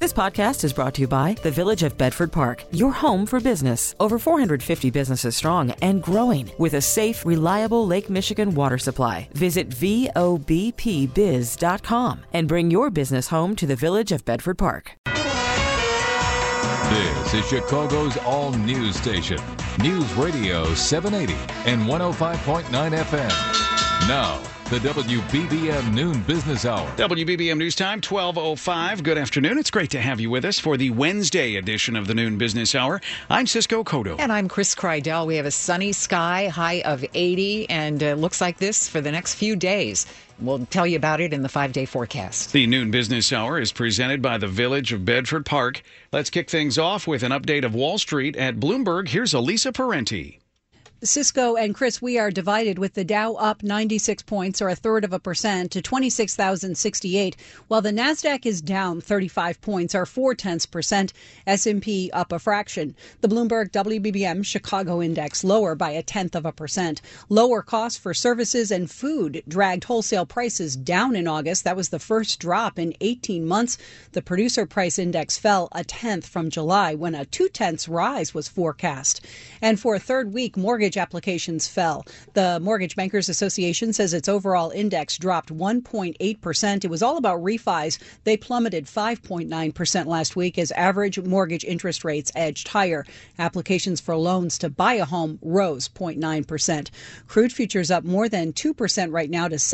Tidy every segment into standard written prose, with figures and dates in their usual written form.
This podcast is brought to you by the Village of Bedford Park, your home for business. Over 450 businesses strong and growing with a safe, reliable Lake Michigan water supply. Visit VOBPBiz.com and bring your business home to the Village of Bedford Park. This is Chicago's all-news station, News Radio 780 and 105.9 FM. Now, the WBBM Noon Business Hour. WBBM News Time, 12:05. Good afternoon. It's great to have you with us for the Wednesday edition of the Noon Business Hour. I'm Cisco Cotto. And I'm Chris Kreidel. We have a sunny sky, high of 80, and it looks like this for the next few days. We'll tell you about it in the 5-day forecast. The Noon Business Hour is presented by the Village of Bedford Park. Let's kick things off with an update of Wall Street at Bloomberg. Here's Elisa Parenti. Cisco and Chris, we are divided with the Dow up 96 points or 1/3% to 26,068, while the Nasdaq is down 35 points or 0.4%. S&P up a fraction. The Bloomberg WBBM Chicago Index lower by 0.1%. Lower costs for services and food dragged wholesale prices down in August. That was the first drop in 18 months. The producer price index fell 0.1 from July when a 0.2 rise was forecast. And for a third week, mortgage applications fell. The Mortgage Bankers Association says its overall index dropped 1.8%. It was all about refis. They plummeted 5.9% last week as average mortgage interest rates edged higher. Applications for loans to buy a home rose 0.9%. Crude futures up more than 2% right now to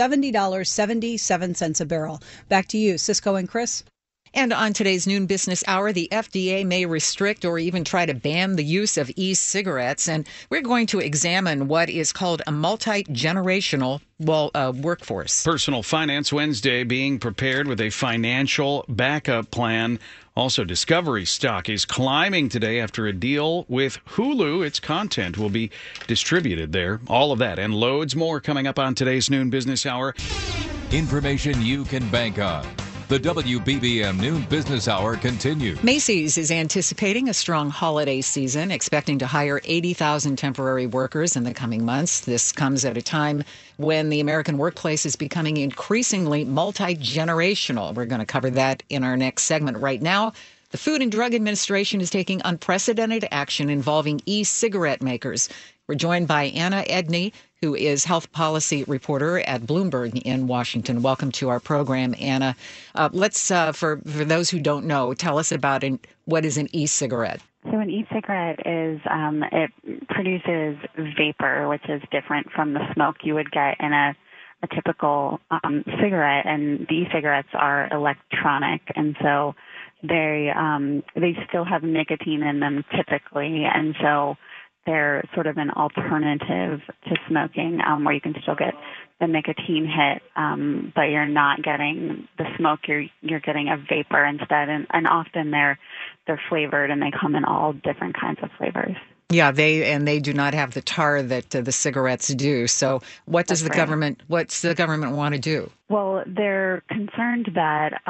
$70.77 a barrel. Back to you, Cisco and Chris. And on today's Noon Business Hour, the FDA may restrict or even try to ban the use of e-cigarettes. And we're going to examine what is called a multi-generational workforce. Personal Finance Wednesday being prepared with a financial backup plan. Also, Discovery stock is climbing today after a deal with Hulu. Its content will be distributed there. All of that and loads more coming up on today's Noon Business Hour. Information you can bank on. The WBBM Noon Business Hour continues. Macy's is anticipating a strong holiday season, expecting to hire 80,000 temporary workers in the coming months. This comes at a time when the American workplace is becoming increasingly multi-generational. We're going to cover that in our next segment. Right now, the Food and Drug Administration is taking unprecedented action involving e-cigarette makers. We're joined by Anna Edney, who is health policy reporter at Bloomberg in Washington. Welcome to our program, Anna. Let's, for those who don't know, tell us about what is an e-cigarette. So an e-cigarette is, it produces vapor, which is different from the smoke you would get in a typical cigarette. And the e-cigarettes are electronic, and so they still have nicotine in them typically, and so they're sort of an alternative to smoking, where you can still get the nicotine hit, but you're not getting the smoke. You're getting a vapor instead, and often they're flavored, and they come in all different kinds of flavors. Yeah, they do not have the tar that the cigarettes do. So, what's the government want to do? Well, they're concerned that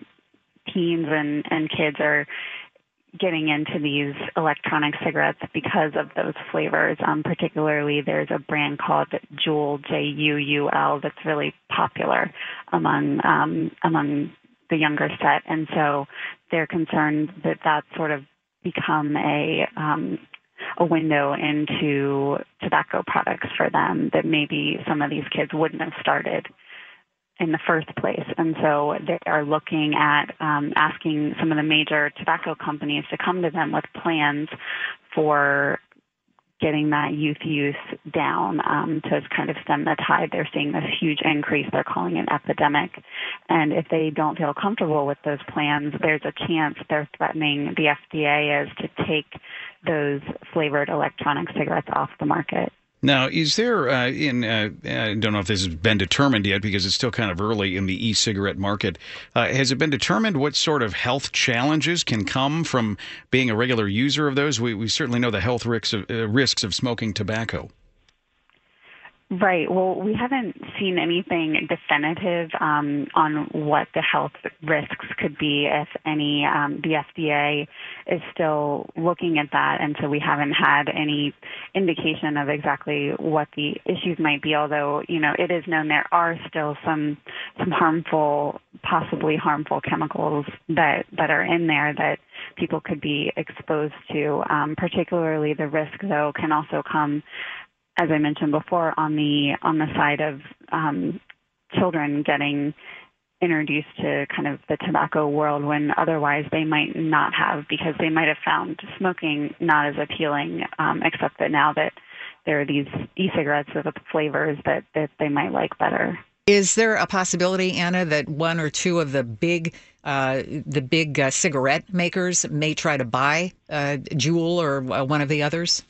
teens and kids are getting into these electronic cigarettes because of those flavors. Particularly, there's a brand called Juul, Juul, that's really popular among the younger set, and so they're concerned that that's sort of become a window into tobacco products for them that maybe some of these kids wouldn't have started in the first place. And so they are looking at asking some of the major tobacco companies to come to them with plans for getting that youth use down to kind of stem the tide. They're seeing this huge increase. They're calling it epidemic. And if they don't feel comfortable with those plans, there's a chance they're threatening the FDA is to take those flavored electronic cigarettes off the market. Now, is there, I don't know if this has been determined yet because it's still kind of early in the e-cigarette market. Has it been determined what sort of health challenges can come from being a regular user of those? We certainly know the health risks of smoking tobacco. Right. Well, we haven't seen anything definitive on what the health risks could be, if any. The FDA is still looking at that, and so we haven't had any indication of exactly what the issues might be, although, it is known there are still some harmful, possibly harmful chemicals that are in there that people could be exposed to. Particularly the risk, though, can also come, as I mentioned before, on the side of children getting introduced to kind of the tobacco world when otherwise they might not have, because they might have found smoking not as appealing, except that now that there are these e-cigarettes with flavors that they might like better. Is there a possibility, Anna, that one or two of the big cigarette makers may try to buy Juul or one of the others?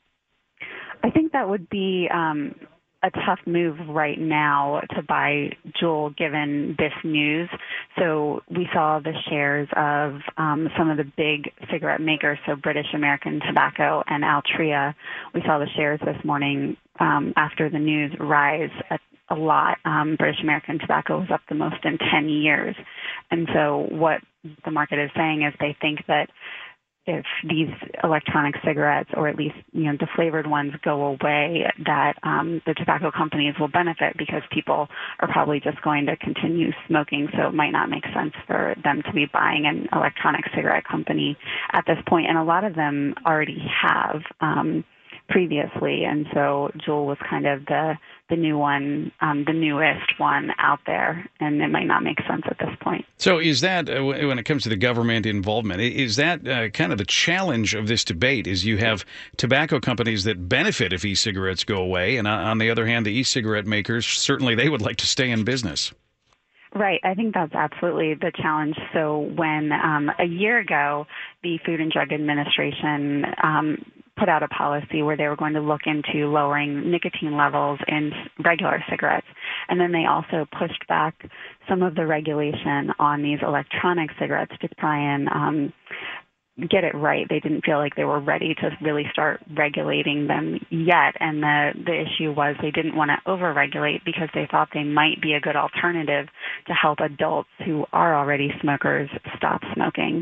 I think that would be a tough move right now to buy Juul given this news. So we saw the shares of some of the big cigarette makers, so British American Tobacco and Altria. We saw the shares this morning after the news rise a lot. British American Tobacco was up the most in 10 years. And so what the market is saying is they think that if these electronic cigarettes, or at least the flavored ones, go away, that the tobacco companies will benefit because people are probably just going to continue smoking. So it might not make sense for them to be buying an electronic cigarette company at this point. And a lot of them already have previously, and so Juul was kind of the new one, the newest one out there, and it might not make sense at this point. So is that, when it comes to the government involvement, is that kind of the challenge of this debate, is you have tobacco companies that benefit if e-cigarettes go away, and on the other hand, the e-cigarette makers, certainly they would like to stay in business. Right. I think that's absolutely the challenge. So when a year ago, the Food and Drug Administration put out a policy where they were going to look into lowering nicotine levels in regular cigarettes. And then they also pushed back some of the regulation on these electronic cigarettes to try and get it right. They didn't feel like they were ready to really start regulating them yet. And the issue was they didn't want to over-regulate because they thought they might be a good alternative to help adults who are already smokers stop smoking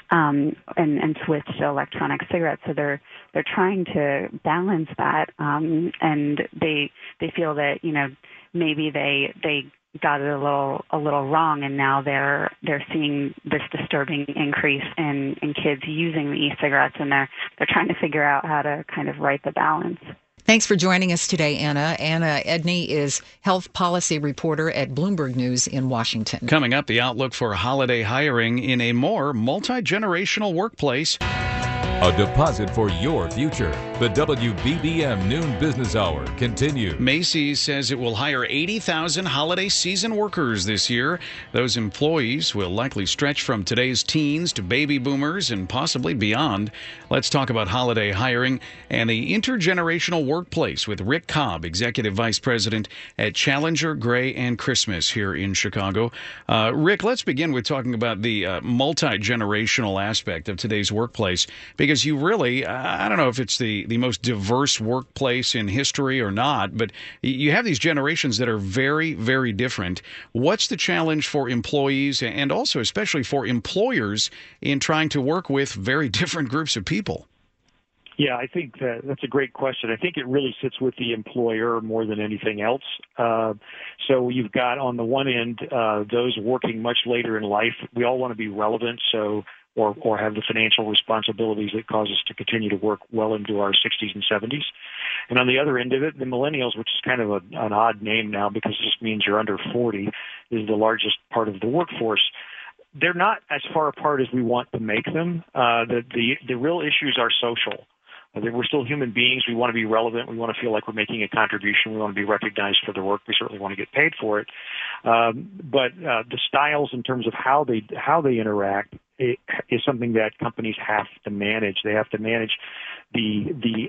and switch to electronic cigarettes. So they're trying to balance that, and they feel that maybe they got it a little wrong, and now they're seeing this disturbing increase in kids using the e-cigarettes, and they're trying to figure out how to kind of right the balance. Thanks for joining us today, Anna. Anna Edney is health policy reporter at Bloomberg News in Washington. Coming up, the outlook for holiday hiring in a more multi-generational workplace. A deposit for your future. The WBBM Noon Business Hour continues. Macy's says it will hire 80,000 holiday season workers this year. Those employees will likely stretch from today's teens to baby boomers and possibly beyond. Let's talk about holiday hiring and the intergenerational workplace with Rick Cobb, Executive Vice President at Challenger, Gray & Christmas here in Chicago. Rick, let's begin with talking about the multi-generational aspect of today's workplace, because you really, I don't know if it's the most diverse workplace in history or not, but you have these generations that are very, very different. What's the challenge for employees and also especially for employers in trying to work with very different groups of people? Yeah, I think that's a great question. I think it really sits with the employer more than anything else. So you've got on the one end those working much later in life. We all want to be relevant, or have the financial responsibilities that cause us to continue to work well into our 60s and 70s. And on the other end of it, the millennials, which is kind of an odd name now because it just means you're under 40, is the largest part of the workforce. They're not as far apart as we want to make them. The real issues are social. We're still human beings. We want to be relevant. We want to feel like we're making a contribution. We want to be recognized for the work. We certainly want to get paid for it. But the styles in terms of how they interact is something that companies have to manage. They have to manage the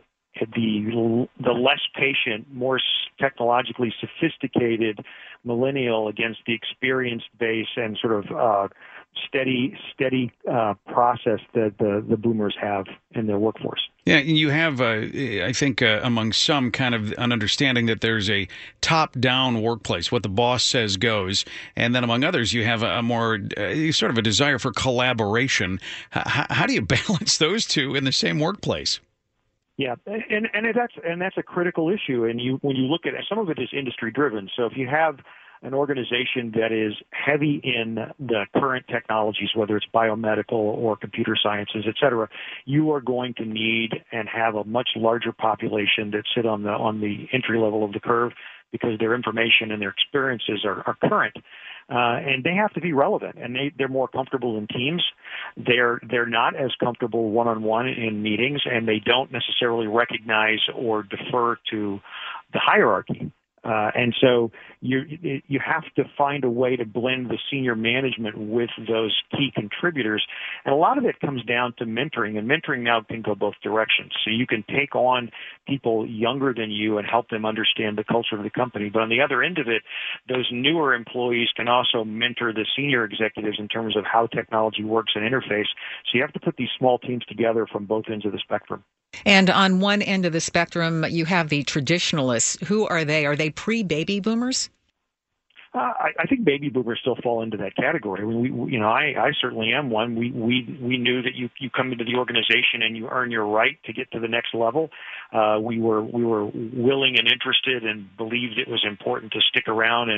less patient, more technologically sophisticated millennial against the experienced base and sort of steady process that the boomers have in their workforce. Yeah, you have, I think, among some kind of an understanding that there's a top-down workplace. What the boss says goes. And then among others, you have a more sort of a desire for collaboration. How do you balance those two in the same workplace? Yeah, and that's a critical issue. And when you look at it, some of it is industry driven. So if you have an organization that is heavy in the current technologies, whether it's biomedical or computer sciences, et cetera, you are going to need and have a much larger population that sit on the entry level of the curve because their information and their experiences are current. And they have to be relevant, and they're more comfortable in teams. They're not as comfortable one-on-one in meetings, and they don't necessarily recognize or defer to the hierarchy. And so you have to find a way to blend the senior management with those key contributors. And a lot of it comes down to mentoring, and mentoring now can go both directions. So you can take on people younger than you and help them understand the culture of the company. But on the other end of it, those newer employees can also mentor the senior executives in terms of how technology works and interface. So you have to put these small teams together from both ends of the spectrum. And on one end of the spectrum, you have the traditionalists. Who are they? Are they pre-baby boomers? I think baby boomers still fall into that category. I certainly am one. We knew that you come into the organization and you earn your right to get to the next level. We were willing and interested and believed it was important to stick around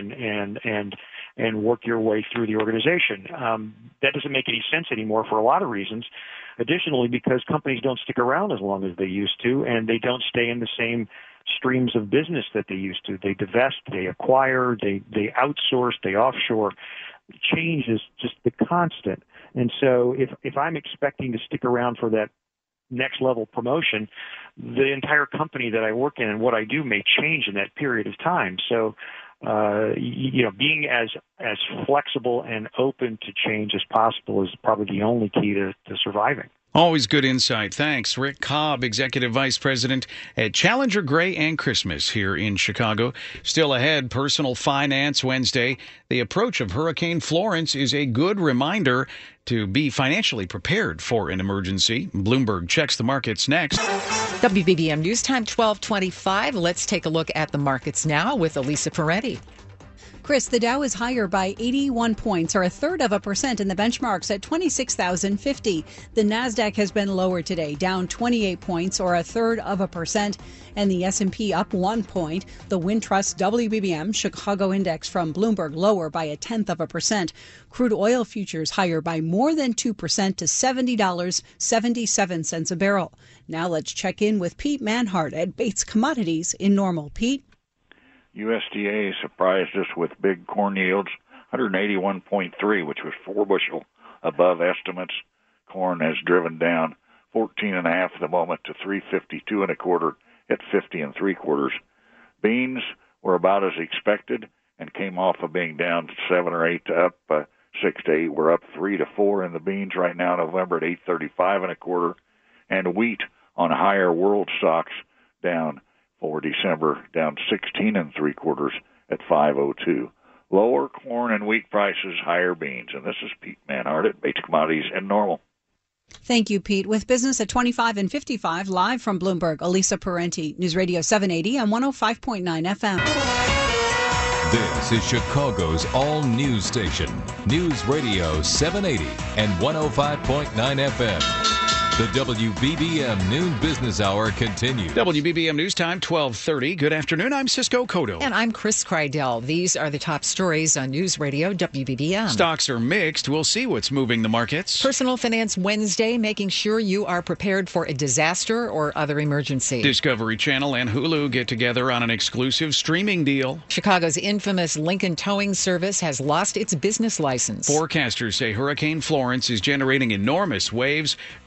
and work your way through the organization. That doesn't make any sense anymore for a lot of reasons. Additionally, because companies don't stick around as long as they used to, and they don't stay in the same streams of business that they used to. They divest, they acquire, they outsource, they offshore. Change is just the constant. And so if I'm expecting to stick around for that next level promotion, the entire company that I work in and what I do may change in that period of time. So being as flexible and open to change as possible is probably the only key to surviving. Always good insight. Thanks. Rick Cobb, Executive Vice President at Challenger Gray and Christmas here in Chicago. Still ahead, Personal Finance Wednesday. The approach of Hurricane Florence is a good reminder to be financially prepared for an emergency. Bloomberg checks the markets next. WBBM News Time 12:25. Let's take a look at the markets now with Elisa Parenti. Chris, the Dow is higher by 81 points, or 1/3% in the benchmarks at 26,050. The Nasdaq has been lower today, down 28 points, or 1/3%, and the S&P up 1 point. The Wintrust WBBM Chicago Index from Bloomberg lower by 0.1%. Crude oil futures higher by more than 2% to $70.77 a barrel. Now let's check in with Pete Manhart at Bates Commodities in Normal. Pete? USDA surprised us with big corn yields, 181.3, which was 4 bushel above estimates. Corn has driven down 14.5 at the moment to 352 1/4 at 50 3/4. Beans were about as expected and came off of being down 7 or 8 to up 6 to 8. We're up 3 to 4 in the beans right now, November at 835 1/4, and wheat on higher world stocks down for December, down 16 3/4 at 502. Lower corn and wheat prices, higher beans. And this is Pete Manhart at Bates Commodities and Normal. Thank you, Pete. With business at 25 and 55, live from Bloomberg, Elisa Parenti, News Radio 780 and 105.9 FM. This is Chicago's all-news station, News Radio 780 and 105.9 FM. The WBBM Noon Business Hour continues. WBBM News Time, 12:30. Good afternoon. I'm Cisco Cotto. And I'm Chris Kreidel. These are the top stories on News Radio WBBM. Stocks are mixed. We'll see what's moving the markets. Personal Finance Wednesday, making sure you are prepared for a disaster or other emergency. Discovery Channel and Hulu get together on an exclusive streaming deal. Chicago's infamous Lincoln Towing Service has lost its business license. Forecasters say Hurricane Florence is generating enormous waves, greater than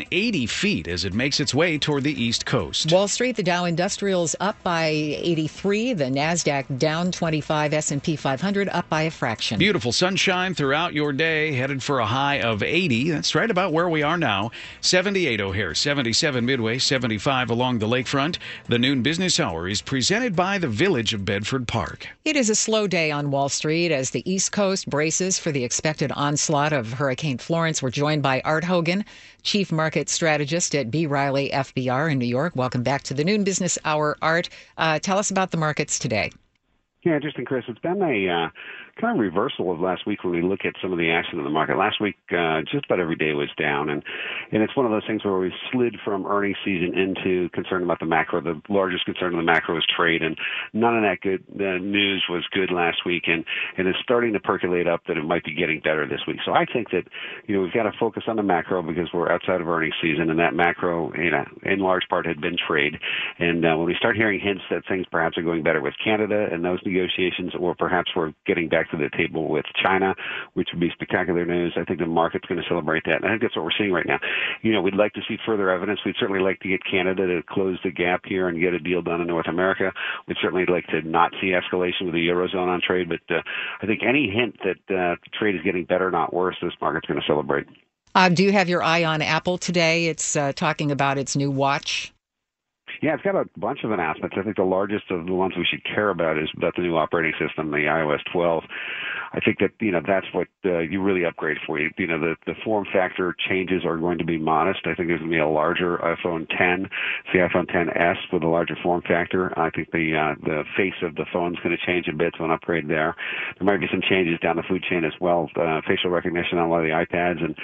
than 80 feet as it makes its way toward the East Coast. Wall Street, the Dow Industrials up by 83, the Nasdaq down 25, S&P 500 up by a fraction. Beautiful sunshine throughout your day, headed for a high of 80. That's right about where we are now. 78 O'Hare, 77 Midway, 75 along the lakefront. The noon business hour is presented by the Village of Bedford Park. It is a slow day on Wall Street as the East Coast braces for the expected onslaught of Hurricane Florence. We're joined by Art Hogan, Chief Market Strategist at B. Riley FBR in New York. Welcome back to the noon business hour, Art. Tell us about the markets today. Yeah, interesting, Chris. It's been a kind of reversal of last week when we look at some of the action in the market. Last week, just about every day was down, and it's one of those things where we slid from earnings season into concern about the macro. The largest concern in the macro is trade, and none of that good news was good last week, and it's starting to percolate up that it might be getting better this week. So I think that we've got to focus on the macro because we're outside of earnings season, and that macro, in large part, had been trade. And when we start hearing hints that things perhaps are going better with Canada and those negotiations, or perhaps we're getting back to the table with China, which would be spectacular news, I think the market's going to celebrate that. And I think that's what we're seeing right now. We'd like to see further evidence. We'd certainly like to get Canada to close the gap here and get a deal done in North America. We'd certainly like to not see escalation with the Eurozone on trade. But I think any hint that trade is getting better, not worse, this market's going to celebrate. Do you have your eye on Apple today? It's talking about its new watch. Yeah, it's got a bunch of announcements. I think the largest of the ones we should care about is about the new operating system, the iOS 12. I think that, that's what you really upgrade for you. The form factor changes are going to be modest. I think there's going to be a larger iPhone 10. It's the iPhone 10s with a larger form factor. I think the face of the phone is going to change a bit, so an upgrade there. There might be some changes down the food chain as well. Facial recognition on a lot of the iPads and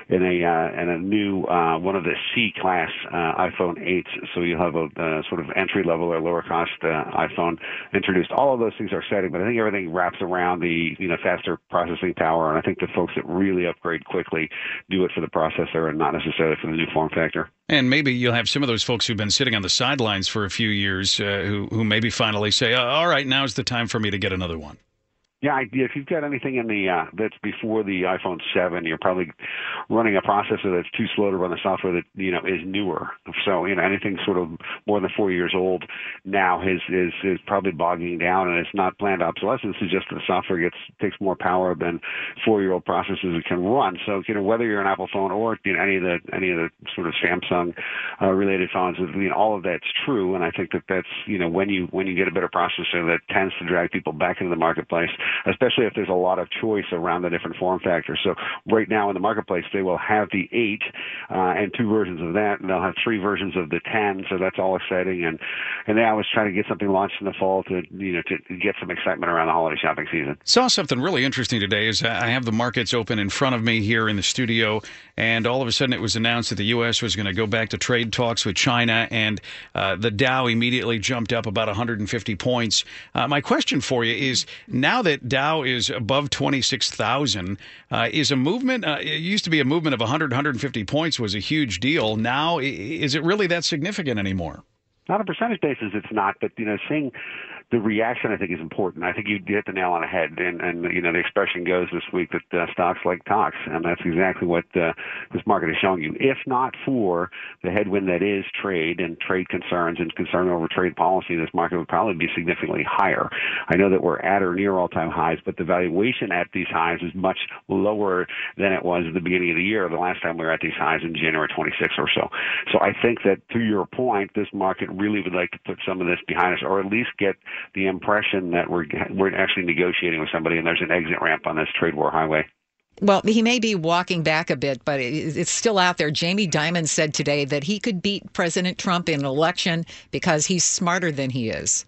a new one of the C-class iPhone 8s. So you'll have a sort of entry-level or lower-cost iPhone introduced. All of those things are exciting, but I think everything wraps around the faster processing power, and I think the folks that really upgrade quickly do it for the processor and not necessarily for the new form factor. And maybe you'll have some of those folks who've been sitting on the sidelines for a few years who maybe finally say, all right, now's the time for me to get another one. Yeah, if you've got anything in the that's before the iPhone 7, you're probably running a processor that's too slow to run the software that is newer. So anything sort of more than 4 years old now is probably bogging down, and it's not planned obsolescence. It's just that the software takes more power than 4-year-old processors can run. So whether you're an Apple phone or any of the sort of Samsung related phones, all of that's true. And I think that's when you get a better processor, that tends to drag people back into the marketplace, especially if there's a lot of choice around the different form factors. So right now in the marketplace, they will have the 8 and 2 versions of that, and they'll have 3 versions of the 10. So that's all exciting. And they always try to get something launched in the fall to get some excitement around the holiday shopping season. Saw something really interesting today. Is I have the markets open in front of me here in the studio, and all of a sudden it was announced that the U.S. was going to go back to trade talks with China, and the Dow immediately jumped up about 150 points. My question for you is, now that Dow is above 26,000, is a movement, it used to be a movement of 150 points was a huge deal. Now, is it really that significant anymore? On a percentage basis, it's not, but seeing the reaction, I think, is important. I think you hit the nail on the head, and the expression goes this week that stocks like talks, and that's exactly what this market is showing you. If not for the headwind that is trade and trade concerns and concern over trade policy, this market would probably be significantly higher. I know that we're at or near all-time highs, but the valuation at these highs is much lower than it was at the beginning of the year, the last time we were at these highs in January 26 or so. So I think that, to your point, this market really would like to put some of this behind us, or at least get the impression that we're actually negotiating with somebody and there's an exit ramp on this trade war highway. Well, he may be walking back a bit, but it's still out there. Jamie Dimon said today that he could beat President Trump in an election because he's smarter than he is.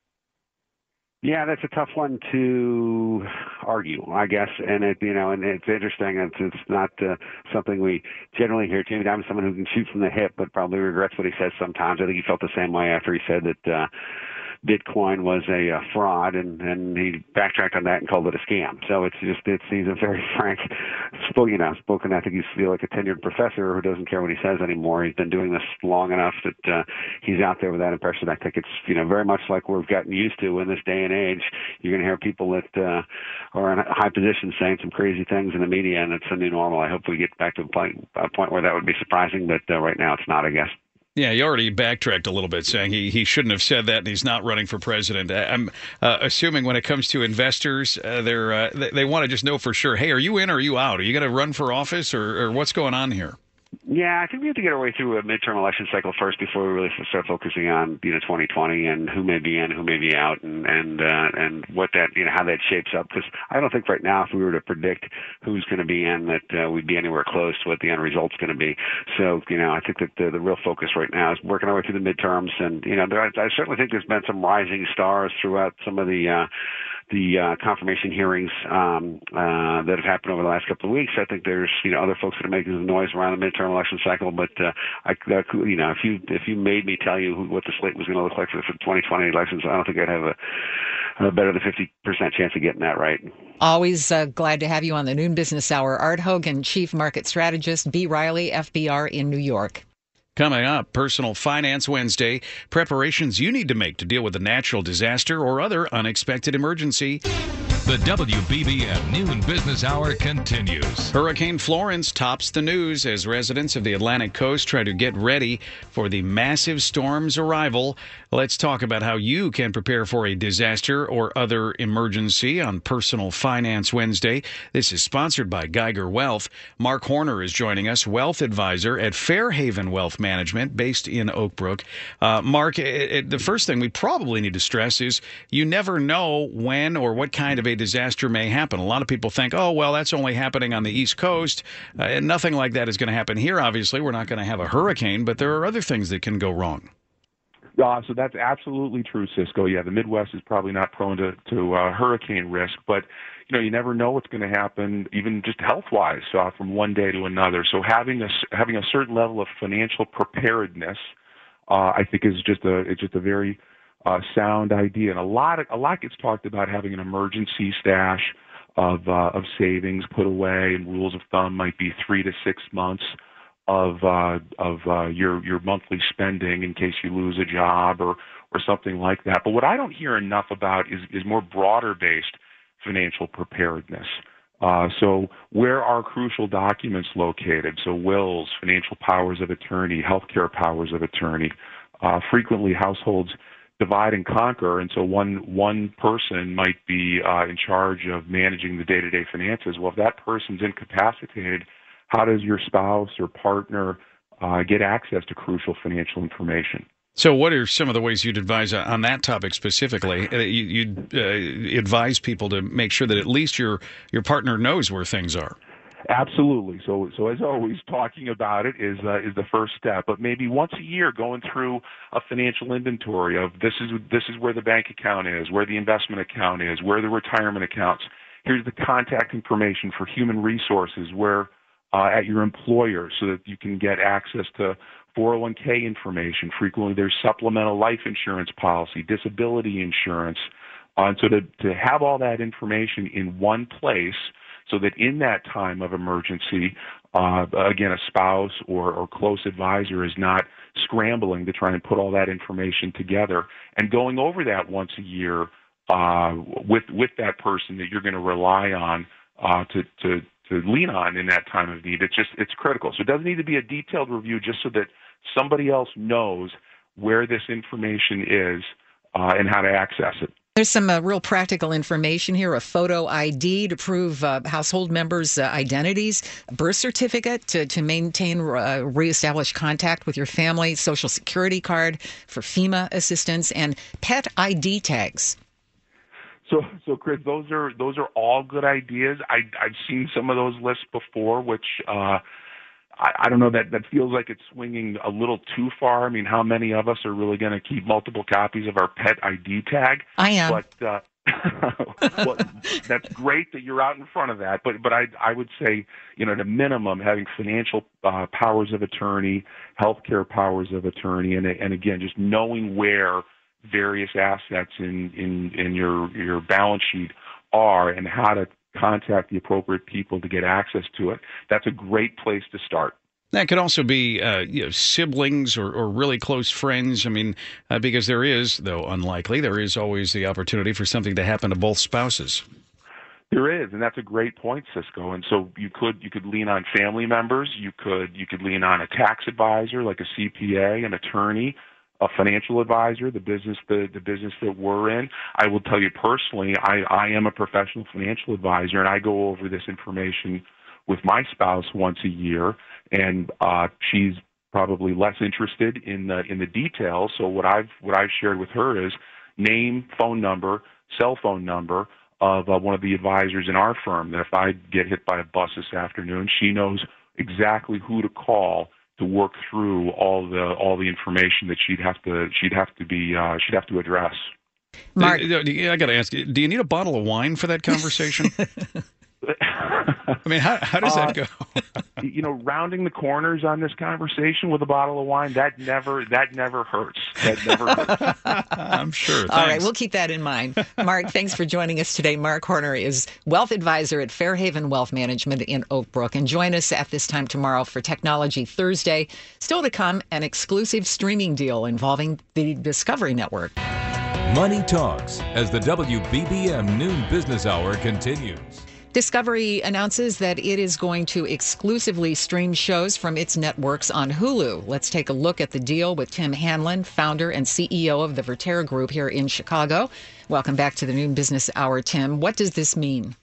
Yeah, that's a tough one to argue, I guess, and it's interesting. It's not something we generally hear. Jamie Dimon is someone who can shoot from the hip, but probably regrets what he says sometimes. I think he felt the same way after he said that Bitcoin was a fraud, and he backtracked on that and called it a scam. So he's a very frank, spoken. I think he's like a tenured professor who doesn't care what he says anymore. He's been doing this long enough that he's out there with that impression. I think it's very much like we've gotten used to in this day and age. You're going to hear people that are in high positions saying some crazy things in the media, and it's a new normal. I hope we get back to a point where that would be surprising, but right now it's not, I guess. Yeah, he already backtracked a little bit, saying he shouldn't have said that, and he's not running for president. I'm assuming when it comes to investors, they want to just know for sure, hey, are you in or are you out? Are you going to run for office, or what's going on here? Yeah, I think we have to get our way through a midterm election cycle first before we really start focusing on 2020 and who may be in, who may be out, and what that how that shapes up. Because I don't think right now, if we were to predict who's going to be in, that we'd be anywhere close to what the end result's going to be. So I think that the real focus right now is working our way through the midterms, and I certainly think there's been some rising stars throughout some of the confirmation hearings that have happened over the last couple of weeks. I think there's other folks that are making some noise around the midterm election cycle, but if you made me tell you what the slate was going to look like for the 2020 elections, I don't think I'd have a better than 50% chance of getting that right. Always glad to have you on the Noon Business Hour. Art Hogan, Chief Market Strategist, B. Riley, FBR in New York. Coming up, Personal Finance Wednesday, preparations you need to make to deal with a natural disaster or other unexpected emergency. The WBBM Noon Business Hour continues. Hurricane Florence tops the news as residents of the Atlantic coast try to get ready for the massive storm's arrival. Let's talk about how you can prepare for a disaster or other emergency on Personal Finance Wednesday. This is sponsored by Geiger Wealth. Mark Horner is joining us, wealth advisor at Fairhaven Wealth Management based in Oak Brook. Mark, the first thing we probably need to stress is you never know when or what kind of a disaster may happen. A lot of people think, oh, well, that's only happening on the East Coast. And nothing like that is going to happen here. Obviously, we're not going to have a hurricane, but there are other things that can go wrong. So that's absolutely true, Cisco. Yeah, the Midwest is probably not prone to hurricane risk, but you never know what's going to happen, even just health-wise, from one day to another. So having a certain level of financial preparedness, I think, is just a very sound idea. And a lot gets talked about having an emergency stash of savings put away, and rules of thumb might be 3 to 6 months of your monthly spending in case you lose a job or something like that. But what I don't hear enough about is more broader based financial preparedness. So where are crucial documents located? So wills, financial powers of attorney, healthcare powers of attorney. Frequently households divide and conquer, and so one person might be in charge of managing the day-to-day finances. Well, if that person's incapacitated, how does your spouse or partner get access to crucial financial information? So what are some of the ways you'd advise on that topic specifically? You'd advise people to make sure that at least your partner knows where things are. Absolutely. So as always, talking about it is the first step. But maybe once a year, going through a financial inventory of this is where the bank account is, where the investment account is, where the retirement accounts. Here's the contact information for human resources, where at your employer, so that you can get access to 401k information. Frequently, there's supplemental life insurance policy, disability insurance, and so to have all that information in one place, so that in that time of emergency, again, a spouse or close advisor is not scrambling to try and put all that information together, and going over that once a year with that person that you're going to rely on to lean on in that time of need. It's critical. So it doesn't need to be a detailed review, just so that somebody else knows where this information is and how to access it. There's some real practical information here, a photo ID to prove household members' identities, a birth certificate to maintain reestablish contact with your family, social security card for FEMA assistance, and pet ID tags. So Chris, those are all good ideas. I've seen some of those lists before, which I don't know, that feels like it's swinging a little too far. I mean, how many of us are really going to keep multiple copies of our pet ID tag? I am. But well, that's great that you're out in front of that. But I would say, at a minimum, having financial powers of attorney, healthcare powers of attorney, and again, just knowing where various assets in your balance sheet are and how to contact the appropriate people to get access to it. That's a great place to start. That could also be siblings or really close friends. I mean, because there is, though unlikely, there is always the opportunity for something to happen to both spouses. There is, and that's a great point, Cisco. And so you could lean on family members. You could lean on a tax advisor like a CPA, an attorney, a financial advisor, the business that we're in. I will tell you personally, I am a professional financial advisor, and I go over this information with my spouse once a year, and she's probably less interested in the details. So what I've shared with her is name, phone number, cell phone number of one of the advisors in our firm, that if I get hit by a bus this afternoon, she knows exactly who to call to work through all the information that she'd have to address. Mark, I got to ask you, do you need a bottle of wine for that conversation? I mean, how does that go? Rounding the corners on this conversation with a bottle of wine, that never hurts. That never hurts. I'm sure. Thanks. All right, we'll keep that in mind. Mark, thanks for joining us today. Mark Horner is Wealth Advisor at Fairhaven Wealth Management in Oak Brook. And join us at this time tomorrow for Technology Thursday. Still to come, an exclusive streaming deal involving the Discovery Network. Money Talks as the WBBM Noon Business Hour continues. Discovery announces that it is going to exclusively stream shows from its networks on Hulu. Let's take a look at the deal with Tim Hanlon, founder and CEO of the Vertera Group here in Chicago. Welcome back to the Noon Business Hour, Tim. What does this mean?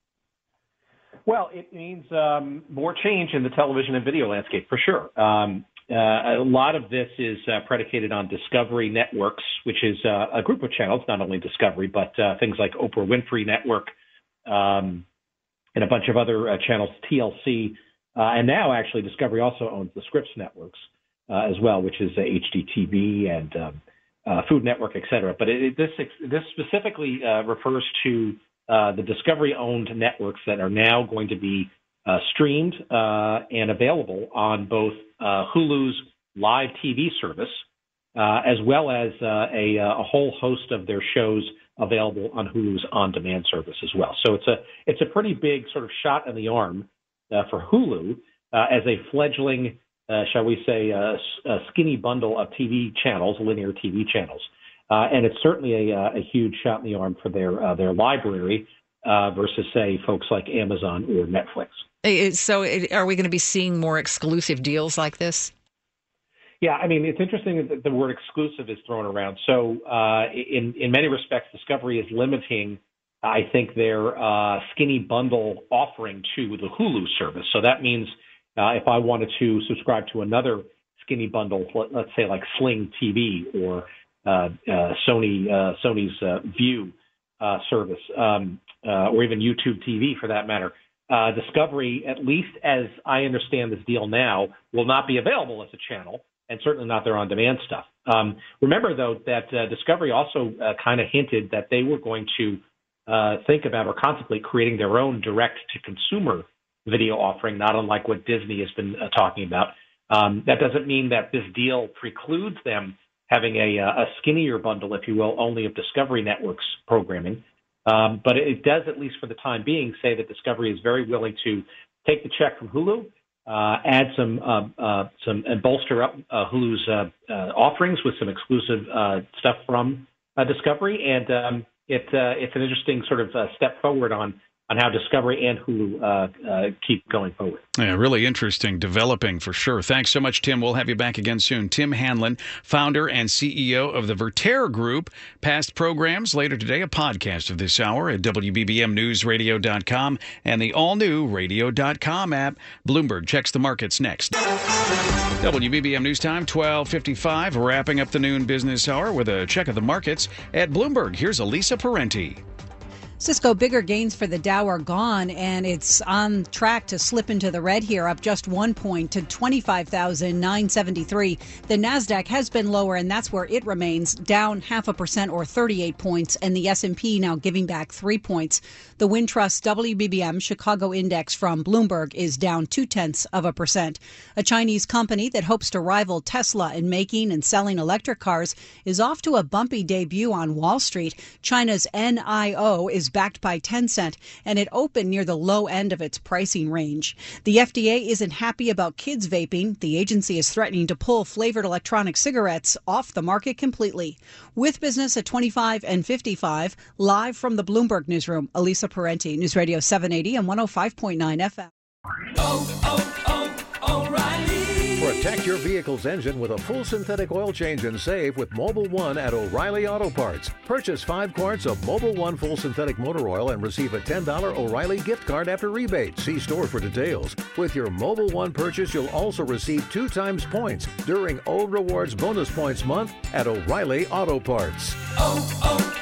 Well, it means more change in the television and video landscape, for sure. A lot of this is predicated on Discovery Networks, which is a group of channels, not only Discovery, but things like Oprah Winfrey Network, and a bunch of other channels, TLC, and now actually Discovery also owns the Scripps Networks as well, which is HGTV and Food Network, et cetera. But this specifically refers to the Discovery-owned networks that are now going to be streamed and available on both Hulu's live TV service as well as a whole host of their shows available on Hulu's on-demand service as well. So it's a pretty big sort of shot in the arm for Hulu as a fledgling, shall we say, a skinny bundle of TV channels, linear TV channels, and it's certainly a huge shot in the arm for their library versus, say, folks like Amazon or Netflix. So, are we going to be seeing more exclusive deals like this? Yeah, I mean, it's interesting that the word exclusive is thrown around. So in many respects, Discovery is limiting, I think, their skinny bundle offering to the Hulu service. So that means if I wanted to subscribe to another skinny bundle, let's say like Sling TV or Sony's View service, or even YouTube TV for that matter, Discovery, at least as I understand this deal now, will not be available as a channel, and certainly not their on-demand stuff. Remember, though, that Discovery also kind of hinted that they were going to think about or contemplate creating their own direct-to-consumer video offering, not unlike what Disney has been talking about. That doesn't mean that this deal precludes them having a skinnier bundle, if you will, only of Discovery Network's programming. But it does, at least for the time being, say that Discovery is very willing to take the check from Hulu, add some and bolster up Hulu's offerings with some exclusive stuff from Discovery, and it's an interesting sort of step forward on how Discovery and Hulu keep going forward. Yeah, really interesting, developing for sure. Thanks so much, Tim. We'll have you back again soon. Tim Hanlon, founder and CEO of the Vertera Group. Past programs later today, a podcast of this hour at WBBMNewsRadio.com and the all-new Radio.com app. Bloomberg checks the markets next. WBBM News Time, 12:55, wrapping up the noon business hour with a check of the markets at Bloomberg. Here's Elisa Parenti. Cisco, bigger gains for the Dow are gone, and it's on track to slip into the red here, up just 1 point to 25,973. The Nasdaq has been lower, and that's where it remains, down 0.5% or 38 points, and the S&P now giving back 3 points. The Wintrust WBBM Chicago Index from Bloomberg is down 0.2%. A Chinese company that hopes to rival Tesla in making and selling electric cars is off to a bumpy debut on Wall Street. China's NIO is backed by Tencent, and it opened near the low end of its pricing range. The FDA isn't happy about kids vaping. The agency is threatening to pull flavored electronic cigarettes off the market completely. With business at 25 and 55, live from the Bloomberg newsroom, Elisa Parenti, News Radio 780 and 105.9 FM. O'Reilly. Protect your vehicle's engine with a full synthetic oil change and save with Mobil 1 at O'Reilly Auto Parts. Purchase 5 quarts of Mobil 1 full synthetic motor oil and receive a $10 O'Reilly gift card after rebate. See store for details. With your Mobil 1 purchase, you'll also receive 2 times points during Old Rewards Bonus Points Month at O'Reilly Auto Parts.